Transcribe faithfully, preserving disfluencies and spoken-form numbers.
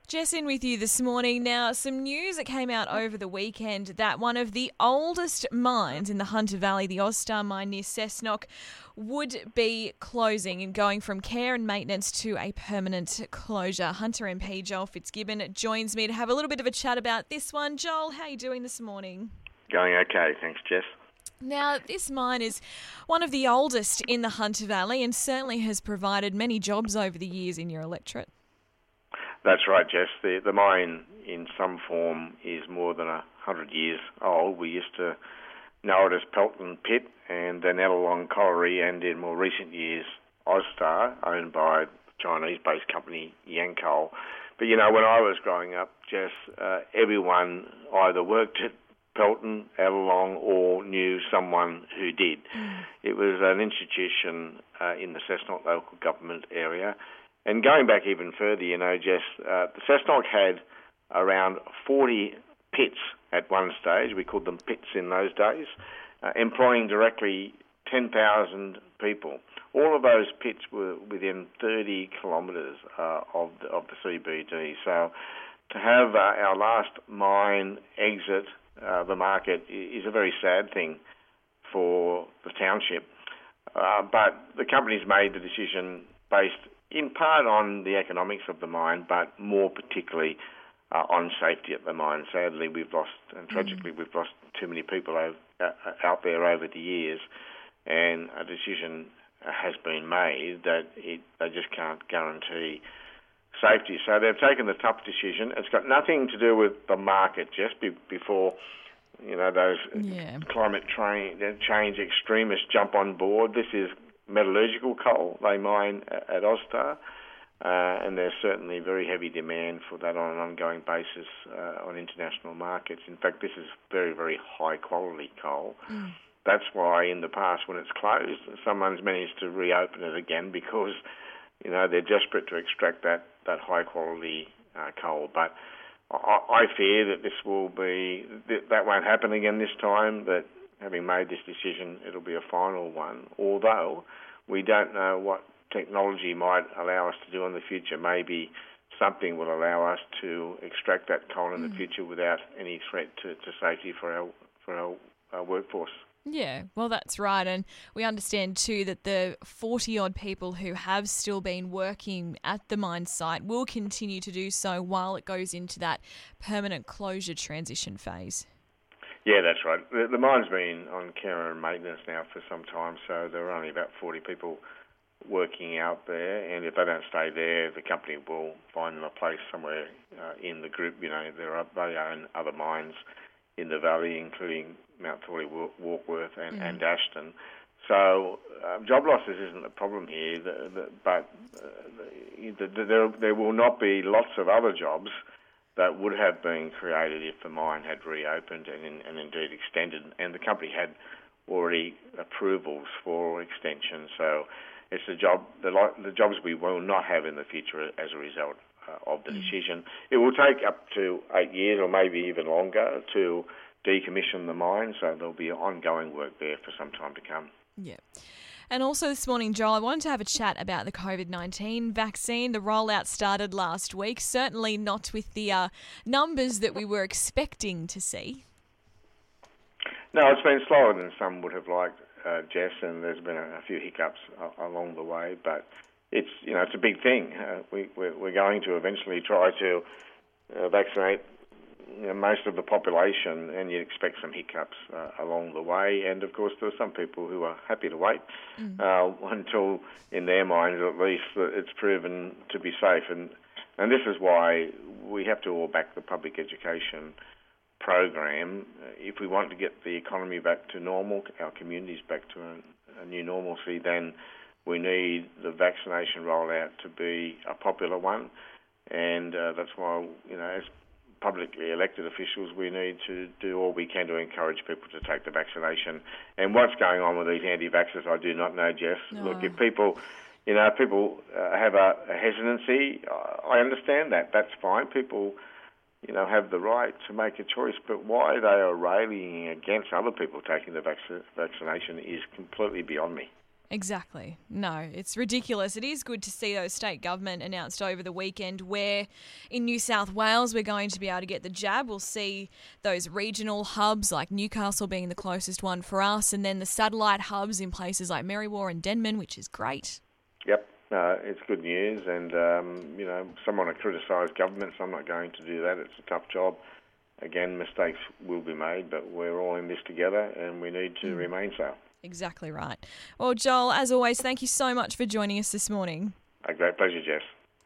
Jess in with you this morning. Now, some news that came out over the weekend that one of the oldest mines in the Hunter Valley, the Ozstar mine near Cessnock, would be closing and going from care and maintenance to a permanent closure. Hunter M P Joel Fitzgibbon joins me to have a little bit of a chat about this one. Joel, how are you doing this morning? Going okay, thanks, Jess. Now, this mine is one of the oldest in the Hunter Valley and certainly has provided many jobs over the years in your electorate. That's right, Jess. The, the mine in some form is more than a hundred years old. We used to know it as Pelton Pit and then Alalong Colliery, and in more recent years, Ozstar, owned by Chinese-based company Yancoal. But, you know, when I was growing up, Jess, uh, everyone either worked at Pelton, Alalong, or knew someone who did. Mm. It was an institution uh, in the Cessnock local government area. And going back even further, you know, Jess, uh, the Cessnock had around forty pits at one stage. We called them pits in those days, uh, employing directly ten thousand people. All of those pits were within thirty kilometres uh, of, the, of the C B D. So to have uh, our last mine exit uh, the market is a very sad thing for the township. Uh, but the company's made the decision based in part on the economics of the mine, but more particularly uh, on safety at the mine. Sadly, we've lost, and tragically, mm. we've lost too many people over, uh, out there over the years, and a decision has been made that it, they just can't guarantee safety. So they've taken the tough decision. It's got nothing to do with the market, just be, before you know those yeah. climate tra- change extremists jump on board. This is metallurgical coal they mine at Ozstar, uh, and there's certainly very heavy demand for that on an ongoing basis uh, on international markets. In fact, this is very, very high-quality coal. Mm. That's why in the past, when it's closed, someone's managed to reopen it again because, you know, they're desperate to extract that, that high-quality uh, coal. But I, I fear that this will be, that, that won't happen again this time, that having made this decision, it'll be a final one, although we don't know what technology might allow us to do in the future. Maybe something will allow us to extract that coal in mm. the future without any threat to, to safety for our for our, our workforce. Yeah, well, that's right. And we understand too that the forty-odd people who have still been working at the mine site will continue to do so while it goes into that permanent closure transition phase. Yeah, that's right. The, the mine's been on care and maintenance now for some time, so there are only about forty people working out there, and if they don't stay there, the company will find them a place somewhere uh, in the group. You know, there are they own other mines in the valley, including Mount Thorley, Warkworth, and, mm. and Ashton. So uh, job losses isn't a problem here, the, the, but uh, the, the, there there will not be lots of other jobs that would have been created if the mine had reopened and, in, and indeed extended, and the company had already approvals for extension. So it's a job, the, the jobs we will not have in the future as a result uh, of the mm. decision. It will take up to eight years or maybe even longer to decommission the mine, so there'll be ongoing work there for some time to come. Yeah. And also this morning, Joel, I wanted to have a chat about the covid nineteen vaccine. The rollout started last week, certainly not with the uh, numbers that we were expecting to see. No, it's been slower than some would have liked, uh, Jess, and there's been a, a few hiccups uh, along the way, but it's, you know, it's a big thing. Uh, we, we're, we're going to eventually try to uh, vaccinate You know, most of the population, and you expect some hiccups uh, along the way. And of course, there are some people who are happy to wait mm. uh, until, in their minds at least, that it's proven to be safe. And and this is why we have to all back the public education program. If we want to get the economy back to normal, our communities back to a, a new normalcy, then we need the vaccination rollout to be a popular one. And uh, that's why, you know, as publicly elected officials, we need to do all we can to encourage people to take the vaccination. And what's going on with these anti-vaxxers, I do not know, Jess. No. Look, if people, you know, people uh, have a, a hesitancy, I understand that. That's fine. People, you know, have the right to make a choice. But why they are railing against other people taking the vac- vaccination is completely beyond me. Exactly. No, it's ridiculous. It is good to see those state government announced over the weekend where in New South Wales we're going to be able to get the jab. We'll see those regional hubs like Newcastle being the closest one for us, and then the satellite hubs in places like Merriwa and Denman, which is great. Yep. Uh, it's good news, and um, you know, someone to criticise governments. I'm not going to do that. It's a tough job. Again, mistakes will be made, but we're all in this together, and we need to mm. remain so. Exactly right. Well, Joel, as always, thank you so much for joining us this morning. A great pleasure, Jess.